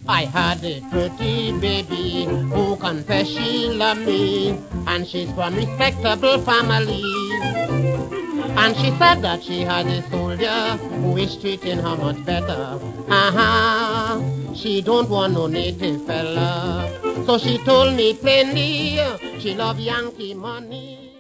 I had a pretty baby who confessed she loved me, and she's from respectable family. And she said that she had a soldier who is treating her much better. She don't want no native fella. So she told me plainly she love Yankee money.